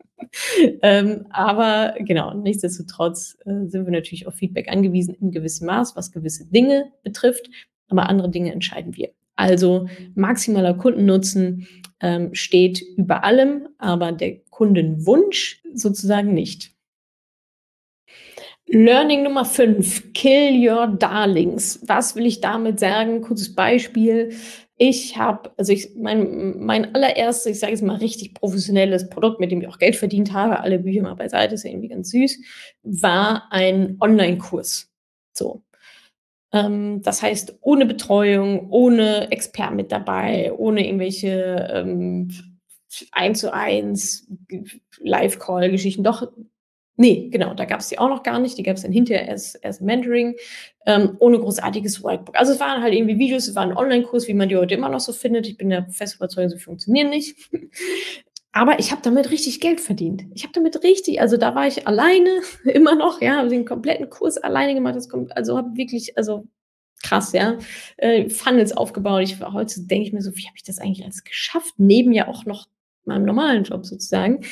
Aber genau, nichtsdestotrotz sind wir natürlich auf Feedback angewiesen in gewissem Maß, was gewisse Dinge betrifft, aber andere Dinge entscheiden wir. Also maximaler Kundennutzen steht über allem, aber der Kundenwunsch sozusagen nicht. Learning Nummer 5, kill your darlings. Was will ich damit sagen? Kurzes Beispiel. Mein allererstes, ich sage jetzt mal richtig professionelles Produkt, mit dem ich auch Geld verdient habe, alle Bücher mal beiseite, ist ja irgendwie ganz süß, war ein Online-Kurs. So. Das heißt, ohne Betreuung, ohne Experten mit dabei, ohne irgendwelche 1:1 Live-Call-Geschichten. Doch, nee, genau, da gab es die auch noch gar nicht. Die gab es dann hinterher erst Mentoring, ohne großartiges Workbook. Also es waren halt irgendwie Videos, es war ein Online-Kurs, wie man die heute immer noch so findet. Ich bin der festen Überzeugung, sie funktionieren nicht. Aber ich habe damit richtig Geld verdient. Ich habe damit richtig, also da war ich alleine, immer noch, ja, habe den kompletten Kurs alleine gemacht. Also habe wirklich, also krass, ja, Funnels aufgebaut. Heute denke ich mir so, wie habe ich das eigentlich alles geschafft? Neben ja auch noch meinem normalen Job sozusagen.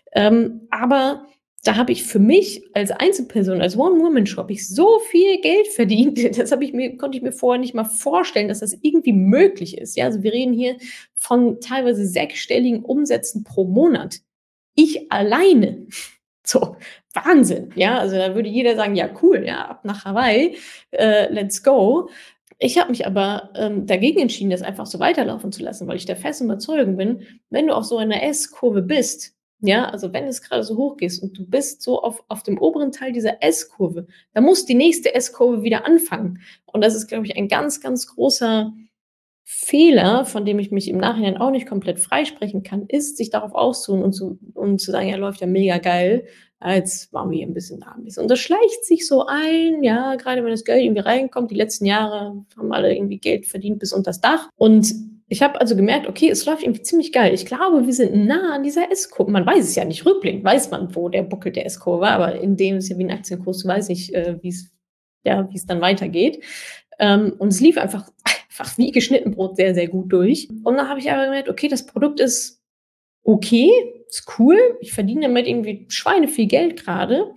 Aber da habe ich für mich als Einzelperson, als One-Woman-Shop, ich so viel Geld verdient. Konnte ich mir vorher nicht mal vorstellen, dass das irgendwie möglich ist. Ja, also wir reden hier von teilweise sechsstelligen Umsätzen pro Monat. Ich alleine. So, Wahnsinn. Ja, also da würde jeder sagen, ja, cool, ja, ab nach Hawaii, let's go. Ich habe mich aber dagegen entschieden, das einfach so weiterlaufen zu lassen, weil ich der festen Überzeugung bin, wenn du auf so einer S-Kurve bist, ja, also wenn es gerade so hoch geht und du bist so auf dem oberen Teil dieser S-Kurve, dann muss die nächste S-Kurve wieder anfangen. Und das ist, glaube ich, ein ganz, ganz großer Fehler, von dem ich mich im Nachhinein auch nicht komplett freisprechen kann, ist, sich darauf auszuruhen und zu sagen, ja, läuft ja mega geil. Jetzt machen wir hier ein bisschen da ein bisschen. Und das schleicht sich so ein, ja, gerade wenn das Geld irgendwie reinkommt. Die letzten Jahre haben alle irgendwie Geld verdient bis unter das Dach. Und ich habe also gemerkt, okay, es läuft irgendwie ziemlich geil. Ich glaube, wir sind nah an dieser S-Kurve. Man weiß es ja nicht. Rückblickend weiß man, wo der Buckel der S-Kurve war, aber in dem ist ja wie ein Aktienkurs, weiß ich, wie es dann weitergeht. Und es lief einfach wie geschnitten Brot sehr, sehr gut durch. Und dann habe ich aber gemerkt, okay, das Produkt ist okay, ist cool. Ich verdiene damit irgendwie Schweine viel Geld gerade.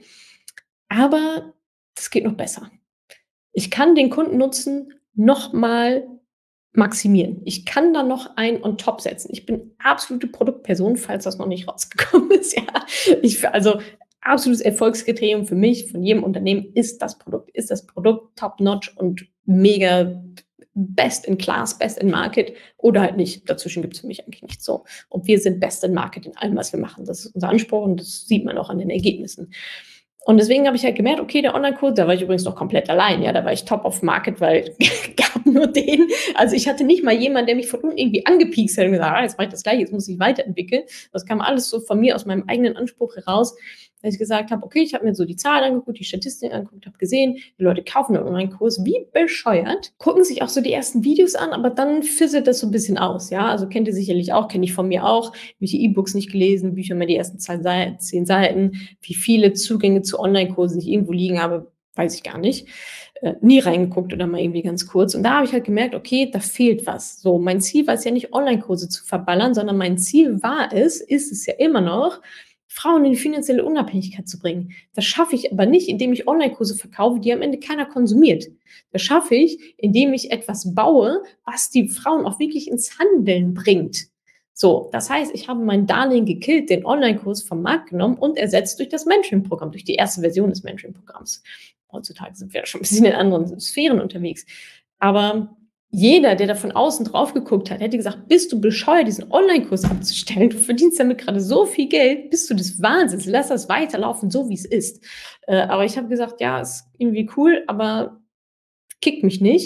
Aber das geht noch besser. Ich kann den Kundennutzen noch mal maximieren. Ich kann da noch einen on top setzen. Ich bin absolute Produktperson, falls das noch nicht rausgekommen ist. Ja, also absolutes Erfolgskriterium für mich, von jedem Unternehmen ist das Produkt top notch und mega best in class, best in market oder halt nicht. Dazwischen gibt es für mich eigentlich nichts so. Und wir sind best in market in allem, was wir machen. Das ist unser Anspruch und das sieht man auch an den Ergebnissen. Und deswegen habe ich halt gemerkt, okay, der Online-Kurs, da war ich übrigens noch komplett allein, ja, da war ich top of market, weil gab nur den. Also ich hatte nicht mal jemanden, der mich von unten irgendwie angepiekst hat und gesagt, jetzt mache ich das gleich, jetzt muss ich weiterentwickeln. Das kam alles so von mir aus meinem eigenen Anspruch heraus, dass ich gesagt habe, okay, ich habe mir so die Zahlen angeguckt, die Statistiken angeguckt, habe gesehen, die Leute kaufen den Online-Kurs wie bescheuert, gucken sich auch so die ersten Videos an, aber dann fizzelt das so ein bisschen aus, ja, also kennt ihr sicherlich auch, kenne ich von mir auch, welche E-Books nicht gelesen, Bücher mehr die ersten 10 Seiten, wie viele Zugänge zu Online-Kursen ich irgendwo liegen habe, weiß ich gar nicht, nie reingeguckt oder mal irgendwie ganz kurz und da habe ich halt gemerkt, okay, da fehlt was, so, mein Ziel war es ja nicht Online-Kurse zu verballern, sondern mein Ziel ist es ja immer noch, Frauen in die finanzielle Unabhängigkeit zu bringen. Das schaffe ich aber nicht, indem ich Online-Kurse verkaufe, die am Ende keiner konsumiert. Das schaffe ich, indem ich etwas baue, was die Frauen auch wirklich ins Handeln bringt. So, das heißt, ich habe mein Darling gekillt, den Online-Kurs vom Markt genommen und ersetzt durch das Mentoring-Programm, durch die erste Version des Mentoring-Programms. Heutzutage sind wir ja schon ein bisschen in anderen Sphären unterwegs. Aber jeder, der da von außen drauf geguckt hat, hätte gesagt, bist du bescheuert, diesen Online-Kurs abzustellen? Du verdienst damit gerade so viel Geld, bist du des Wahnsinns, lass das weiterlaufen, so wie es ist. Aber ich habe gesagt, ja, ist irgendwie cool, aber kickt mich nicht.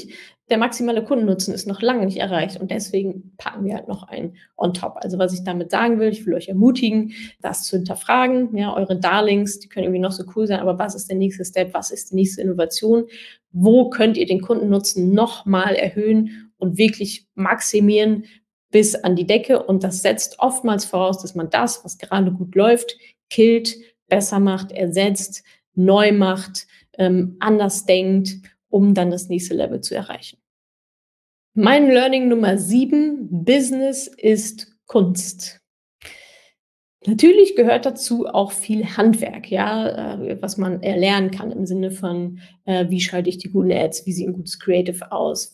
der maximale Kundennutzen ist noch lange nicht erreicht und deswegen packen wir halt noch einen on top. Also was ich damit sagen will, ich will euch ermutigen, das zu hinterfragen. Ja, eure Darlings, die können irgendwie noch so cool sein, aber was ist der nächste Step? Was ist die nächste Innovation? Wo könnt ihr den Kundennutzen nochmal erhöhen und wirklich maximieren bis an die Decke? Und das setzt oftmals voraus, dass man das, was gerade gut läuft, killt, besser macht, ersetzt, neu macht, anders denkt, um dann das nächste Level zu erreichen. Mein Learning Nummer 7: Business ist Kunst. Natürlich gehört dazu auch viel Handwerk, ja, was man erlernen kann im Sinne von, wie schalte ich die guten Ads, wie sieht ein gutes Creative aus,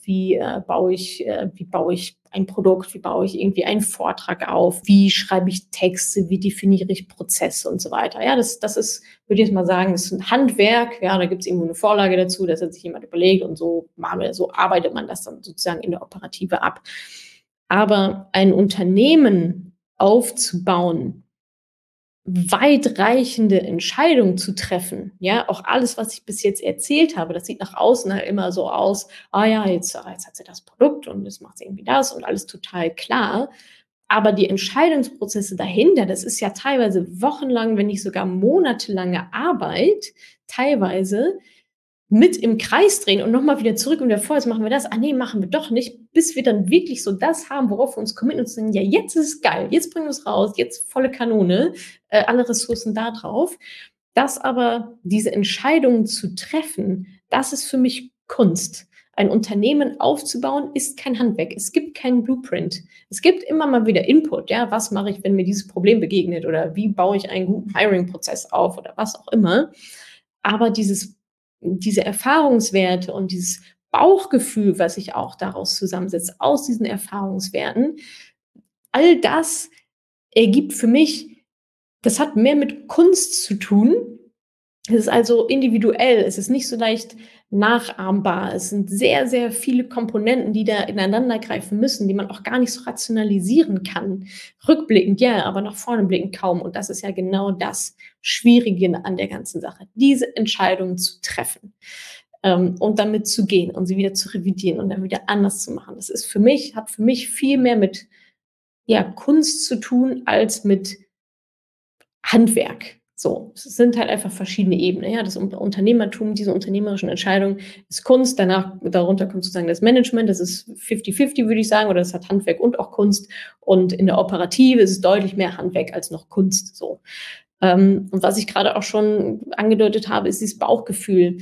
wie baue ich ein Produkt, wie baue ich irgendwie einen Vortrag auf, wie schreibe ich Texte, wie definiere ich Prozesse und so weiter. Ja, das ist, würde ich jetzt mal sagen, das ist ein Handwerk, ja, da gibt es irgendwo eine Vorlage dazu, das hat sich jemand überlegt und so arbeitet man das dann sozusagen in der Operative ab. Aber ein Unternehmen aufzubauen, weitreichende Entscheidungen zu treffen, ja, auch alles, was ich bis jetzt erzählt habe, das sieht nach außen halt immer so aus, ah ja, jetzt hat sie das Produkt und jetzt macht sie irgendwie das und alles total klar. Aber die Entscheidungsprozesse dahinter, das ist ja teilweise wochenlang, wenn nicht sogar monatelange Arbeit, teilweise mit im Kreis drehen und nochmal wieder zurück und wieder vor, jetzt machen wir das, nee, machen wir doch nicht, bis wir dann wirklich so das haben, worauf wir uns committen und sagen, ja, jetzt ist es geil, jetzt bringen wir es raus, jetzt volle Kanone, alle Ressourcen da drauf. Das aber, diese Entscheidungen zu treffen, das ist für mich Kunst. Ein Unternehmen aufzubauen, ist kein Handwerk. Es gibt keinen Blueprint. Es gibt immer mal wieder Input. Ja, was mache ich, wenn mir dieses Problem begegnet? Oder wie baue ich einen guten Hiring-Prozess auf? Oder was auch immer. Aber diese Erfahrungswerte und dieses Bauchgefühl, was sich auch daraus zusammensetzt, aus diesen Erfahrungswerten, all das ergibt für mich, das hat mehr mit Kunst zu tun. Es ist also individuell, es ist nicht so leicht nachahmbar. Es sind sehr, sehr viele Komponenten, die da ineinander greifen müssen, die man auch gar nicht so rationalisieren kann. Rückblickend ja, aber nach vorne blickend kaum. Und das ist ja genau das Schwierige an der ganzen Sache, diese Entscheidungen zu treffen, und damit zu gehen und sie wieder zu revidieren und dann wieder anders zu machen. Das ist hat für mich viel mehr mit, ja, Kunst zu tun als mit Handwerk. So, es sind halt einfach verschiedene Ebenen. Ja, das Unternehmertum, diese unternehmerischen Entscheidungen ist Kunst. Darunter kommt sozusagen das Management. Das ist 50-50, würde ich sagen, oder das hat Handwerk und auch Kunst. Und in der Operative ist es deutlich mehr Handwerk als noch Kunst. So. Und was ich gerade auch schon angedeutet habe, ist dieses Bauchgefühl.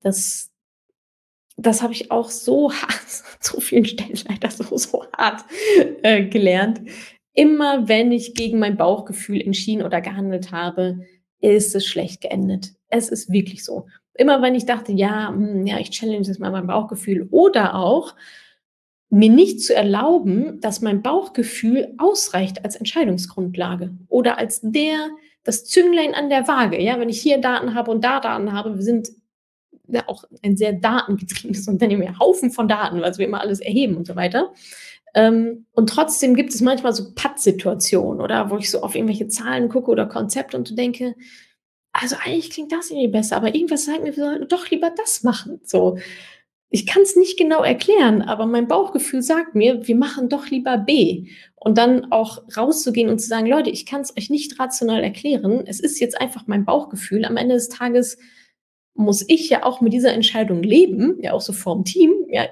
Das habe ich auch so hart, so vielen Stellen leider so hart gelernt. Immer wenn ich gegen mein Bauchgefühl entschieden oder gehandelt habe, ist es schlecht geendet. Es ist wirklich so. Immer wenn ich dachte, ja, ich challenge jetzt mal mein Bauchgefühl oder auch mir nicht zu erlauben, dass mein Bauchgefühl ausreicht als Entscheidungsgrundlage oder als das Zünglein an der Waage. Ja, wenn ich hier Daten habe und da Daten habe, wir sind ja auch ein sehr datengetriebenes Unternehmen, ja, Haufen von Daten, was wir immer alles erheben und so weiter. Und trotzdem gibt es manchmal so Pattsituationen, oder wo ich so auf irgendwelche Zahlen gucke oder Konzepte und denke, also eigentlich klingt das irgendwie besser, aber irgendwas sagt mir, wir sollten doch lieber das machen. So, ich kann es nicht genau erklären, aber mein Bauchgefühl sagt mir, wir machen doch lieber B. Und dann auch rauszugehen und zu sagen, Leute, ich kann es euch nicht rational erklären. Es ist jetzt einfach mein Bauchgefühl. Am Ende des Tages muss ich ja auch mit dieser Entscheidung leben, ja auch so vorm Team. Ja,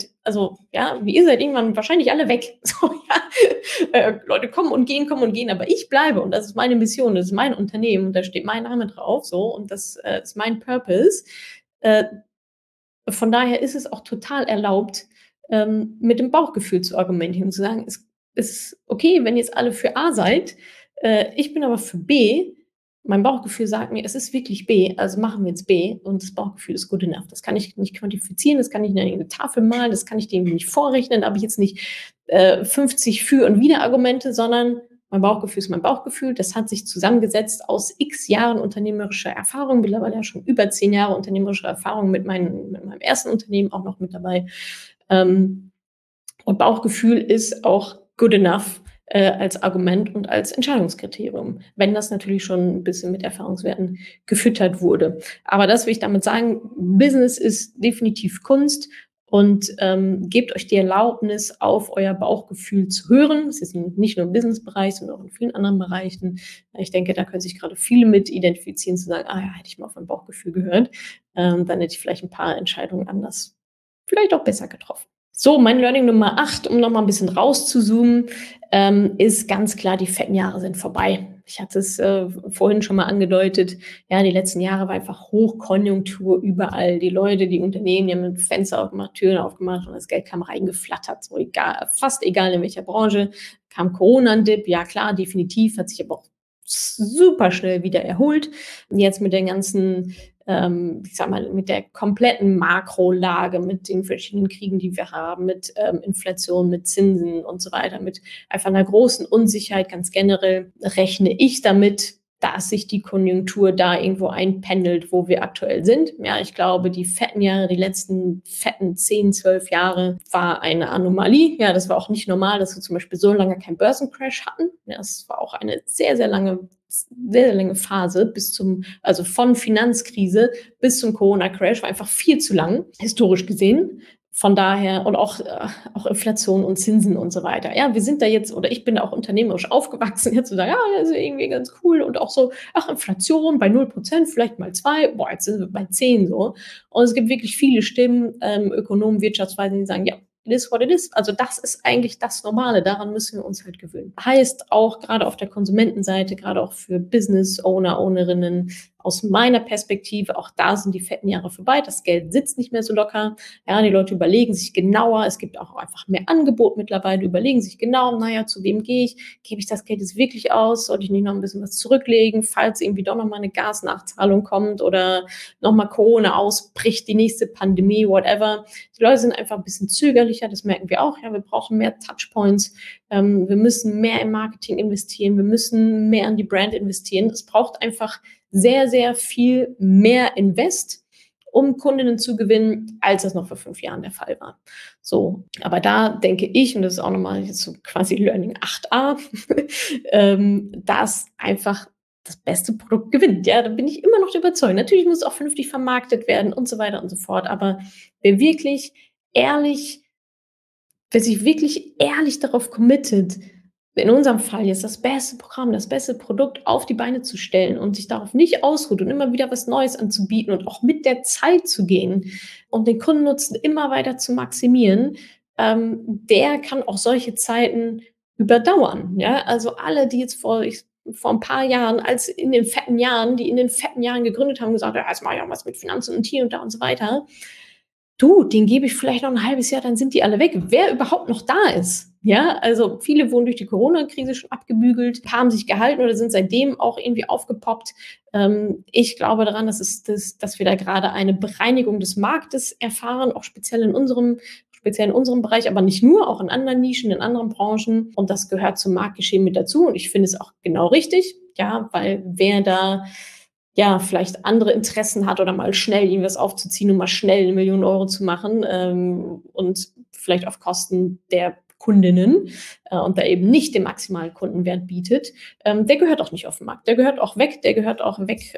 ihr seid irgendwann wahrscheinlich alle weg. So, ja. Leute kommen und gehen, aber ich bleibe und das ist meine Mission, das ist mein Unternehmen und da steht mein Name drauf, so, und das ist mein Purpose. Von daher ist es auch total erlaubt, mit dem Bauchgefühl zu argumentieren und zu sagen, es ist okay, wenn ihr jetzt alle für A seid, ich bin aber für B. Mein Bauchgefühl sagt mir, es ist wirklich B, also machen wir jetzt B und das Bauchgefühl ist good enough. Das kann ich nicht quantifizieren, das kann ich nicht in eine Tafel malen, das kann ich dem nicht vorrechnen, da habe ich jetzt nicht 50 Für- und Wider-Argumente, sondern mein Bauchgefühl ist mein Bauchgefühl. Das hat sich zusammengesetzt aus x Jahren unternehmerischer Erfahrung, mittlerweile ja schon über 10 Jahre unternehmerischer Erfahrung mit meinem ersten Unternehmen auch noch mit dabei. Und Bauchgefühl ist auch good enough als Argument und als Entscheidungskriterium, wenn das natürlich schon ein bisschen mit Erfahrungswerten gefüttert wurde. Aber das will ich damit sagen, Business ist definitiv Kunst und gebt euch die Erlaubnis, auf euer Bauchgefühl zu hören. Das ist nicht nur im Businessbereich, sondern auch in vielen anderen Bereichen. Ich denke, da können sich gerade viele mit identifizieren, zu sagen, ah ja, hätte ich mal auf mein Bauchgefühl gehört, dann hätte ich vielleicht ein paar Entscheidungen anders, vielleicht auch besser getroffen. So, mein Learning Nummer 8, um noch mal ein bisschen rauszuzoomen, ist ganz klar, die fetten Jahre sind vorbei. Ich hatte es vorhin schon mal angedeutet. Ja, die letzten Jahre war einfach Hochkonjunktur überall. Die Leute, die Unternehmen, die haben Fenster aufgemacht, Türen aufgemacht und das Geld kam reingeflattert. So egal, fast egal in welcher Branche. Kam Corona ein Dip, ja klar, definitiv, hat sich aber auch super schnell wieder erholt. Jetzt mit den ganzen ich sag mal, mit der kompletten Makrolage, mit den verschiedenen Kriegen, die wir haben, mit Inflation, mit Zinsen und so weiter, mit einfach einer großen Unsicherheit ganz generell, rechne ich damit, dass sich die Konjunktur da irgendwo einpendelt, wo wir aktuell sind. Ja, ich glaube, die fetten Jahre, die letzten fetten 10, 12 Jahre war eine Anomalie. Ja, das war auch nicht normal, dass wir zum Beispiel so lange keinen Börsencrash hatten. Ja, das war auch eine sehr, sehr lange Phase also von Finanzkrise bis zum Corona-Crash, war einfach viel zu lang, historisch gesehen. Von daher, und auch Inflation und Zinsen und so weiter. Ja, wir sind da jetzt, oder ich bin da auch unternehmerisch aufgewachsen, jetzt zu sagen, ja, das ist irgendwie ganz cool und auch so, ach, Inflation bei 0%, vielleicht mal 2, boah, jetzt sind wir bei 10 so. Und es gibt wirklich viele Stimmen, Ökonomen, Wirtschaftsweisen, die sagen, ja, it is what it is. Also das ist eigentlich das Normale, daran müssen wir uns halt gewöhnen. Heißt auch gerade auf der Konsumentenseite, gerade auch für Business Owner, Ownerinnen, aus meiner Perspektive, auch da sind die fetten Jahre vorbei, das Geld sitzt nicht mehr so locker, ja, die Leute überlegen sich genauer, es gibt auch einfach mehr Angebot mittlerweile, überlegen sich genau, naja, zu wem gehe ich, gebe ich das Geld jetzt wirklich aus, sollte ich nicht noch ein bisschen was zurücklegen, falls irgendwie doch nochmal eine Gasnachzahlung kommt oder nochmal Corona ausbricht, die nächste Pandemie, whatever. Die Leute sind einfach ein bisschen zögerlicher, das merken wir auch, ja, wir brauchen mehr Touchpoints, wir müssen mehr im Marketing investieren, wir müssen mehr an die Brand investieren, es braucht einfach sehr, sehr viel mehr Invest, um Kundinnen zu gewinnen, als das noch vor 5 Jahren der Fall war. So, aber da denke ich, und das ist auch nochmal jetzt so quasi Learning 8a, dass einfach das beste Produkt gewinnt. Ja, da bin ich immer noch überzeugt. Natürlich muss es auch vernünftig vermarktet werden und so weiter und so fort. Aber wer ehrlich, wer sich wirklich ehrlich darauf committet, in unserem Fall jetzt das beste Programm, das beste Produkt auf die Beine zu stellen und sich darauf nicht ausruht und immer wieder was Neues anzubieten und auch mit der Zeit zu gehen und den Kundennutzen immer weiter zu maximieren, der kann auch solche Zeiten überdauern. Ja? Also alle, die jetzt vor ein paar Jahren, die in den fetten Jahren gegründet haben, gesagt, ja, jetzt mache ich auch was mit Finanzen und hier und da und so weiter. Du, den gebe ich vielleicht noch ein halbes Jahr, dann sind die alle weg. Wer überhaupt noch da ist. Ja, also viele wurden durch die Corona-Krise schon abgebügelt, haben sich gehalten oder sind seitdem auch irgendwie aufgepoppt. Ich glaube daran, dass wir da gerade eine Bereinigung des Marktes erfahren, auch speziell in unserem Bereich, aber nicht nur, auch in anderen Nischen, in anderen Branchen. Und das gehört zum Marktgeschehen mit dazu. Und ich finde es auch genau richtig, ja, weil wer da ja, vielleicht andere Interessen hat oder mal schnell irgendwas aufzuziehen und mal schnell 1 Million Euro zu machen, und vielleicht auf Kosten der Kundinnen, und da eben nicht den maximalen Kundenwert bietet, der gehört auch nicht auf den Markt. Der gehört auch weg,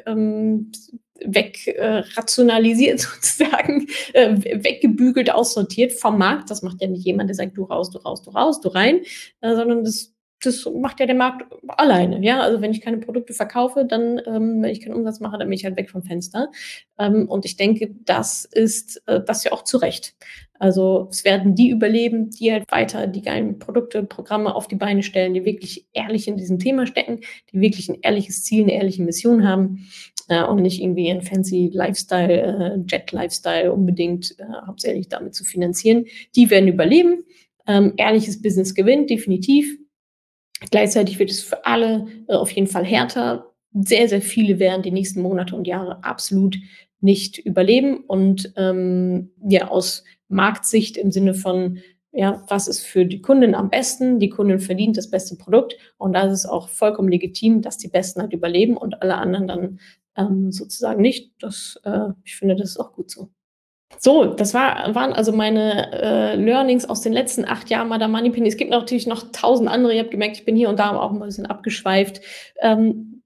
rationalisiert sozusagen, weggebügelt, aussortiert vom Markt. Das macht ja nicht jemand, der sagt, du raus, du raus, du raus, du rein, sondern das macht ja der Markt alleine. Ja, also wenn ich keine Produkte verkaufe, dann, wenn ich keinen Umsatz mache, dann bin ich halt weg vom Fenster. Und ich denke, das ist das ja auch zu Recht. Also es werden die überleben, die halt weiter die geilen Produkte, Programme auf die Beine stellen, die wirklich ehrlich in diesem Thema stecken, die wirklich ein ehrliches Ziel, eine ehrliche Mission haben, und nicht irgendwie ein fancy Lifestyle, Jet-Lifestyle unbedingt hauptsächlich damit zu finanzieren. Die werden überleben. Ehrliches Business gewinnt, definitiv. Gleichzeitig wird es für alle auf jeden Fall härter. Sehr, sehr viele werden die nächsten Monate und Jahre absolut nicht überleben. Und ja, aus Marktsicht im Sinne von, ja, was ist für die Kundin am besten? Die Kundin verdient das beste Produkt. Und da ist es auch vollkommen legitim, dass die Besten halt überleben und alle anderen dann sozusagen nicht. Ich finde, das ist auch gut so. So, waren also meine Learnings aus den letzten 8 Jahren Madame Moneypenny. Es gibt natürlich noch 1000 andere. Ihr habt gemerkt, ich bin hier und da auch ein bisschen abgeschweift.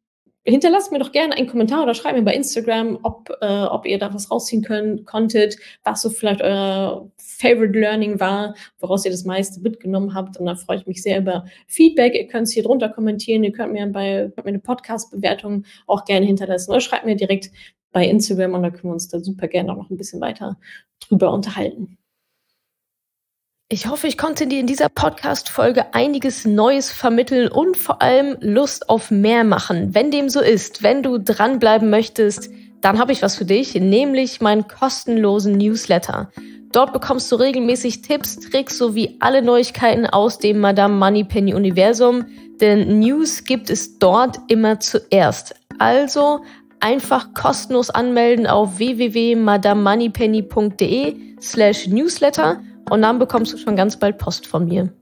hinterlasst mir doch gerne einen Kommentar oder schreibt mir bei Instagram, ob ihr da was rausziehen konntet, was so vielleicht euer Favorite Learning war, woraus ihr das meiste mitgenommen habt. Und da freue ich mich sehr über Feedback. Ihr könnt es hier drunter kommentieren. Ihr könnt mir eine Podcast-Bewertung auch gerne hinterlassen. Oder schreibt mir direkt bei Instagram und da können wir uns da super gerne auch noch ein bisschen weiter drüber unterhalten. Ich hoffe, ich konnte dir in dieser Podcast-Folge einiges Neues vermitteln und vor allem Lust auf mehr machen. Wenn dem so ist, wenn du dranbleiben möchtest, dann habe ich was für dich, nämlich meinen kostenlosen Newsletter. Dort bekommst du regelmäßig Tipps, Tricks sowie alle Neuigkeiten aus dem Madame Moneypenny Universum, denn News gibt es dort immer zuerst. Also einfach kostenlos anmelden auf www.madamemoneypenny.de/newsletter und dann bekommst du schon ganz bald Post von mir.